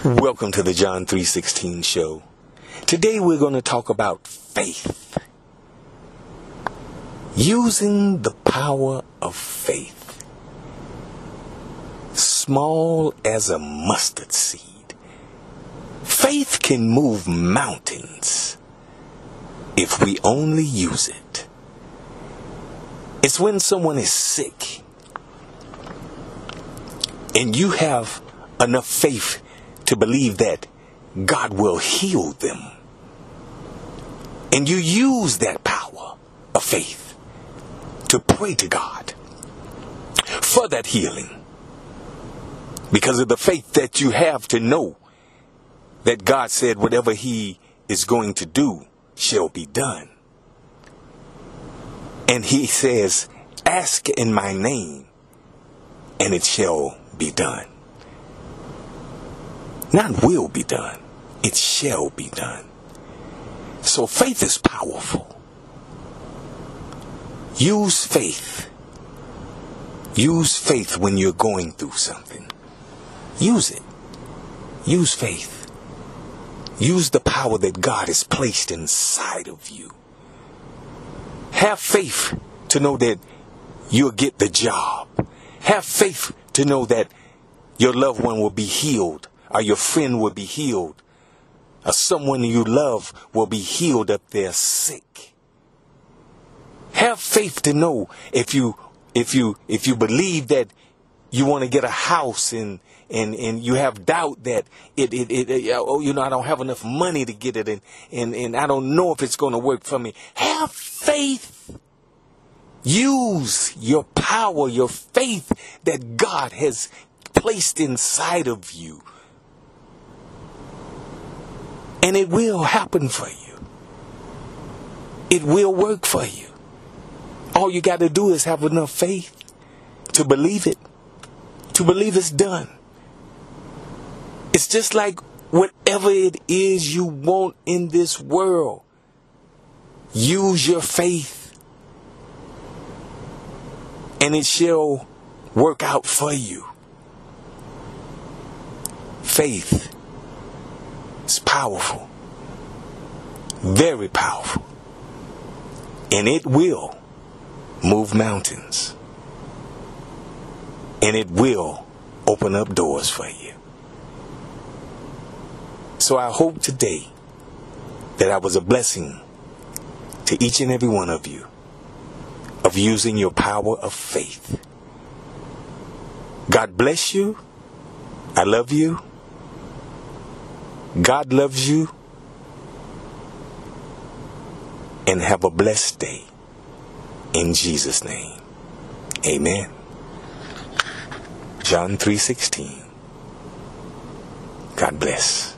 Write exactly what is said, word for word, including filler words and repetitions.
Welcome to the John three sixteen show. Today we're going to talk about faith. Using the power of faith. Small as a mustard seed. Faith can move mountains if we only use it. It's when someone is sick and you have enough faith to believe that God will heal them. And you use that power of faith to pray to God for that healing. Because of the faith that you have to know that God said whatever He is going to do shall be done. And He says, ask in my name and it shall be done. Not will be done, it shall be done. So faith is powerful. Use faith. Use faith when you're going through something. Use it. Use faith. Use the power that God has placed inside of you. Have faith to know that you'll get the job. Have faith to know that your loved one will be healed. Or your friend will be healed. Or someone you love will be healed if they're sick. Have faith to know if you if you if you believe that you want to get a house and and and you have doubt that it it, it, it oh you know I don't have enough money to get it and and, and I don't know if it's going to work for me. Have faith. Use your power, your faith that God has placed inside of you. And it will happen for you. It will work for you. All you got to do is have enough faith to believe it. To believe it's done. It's just like whatever it is you want in this world. Use your faith. And it shall work out for you. Faith. It's powerful. Very powerful. And it will move mountains. And it will open up doors for you. So I hope today that I was a blessing to each and every one of you of using your power of faith. God bless you. I love you. God loves you. And have a blessed day. In Jesus' name. Amen. John three sixteen. God bless.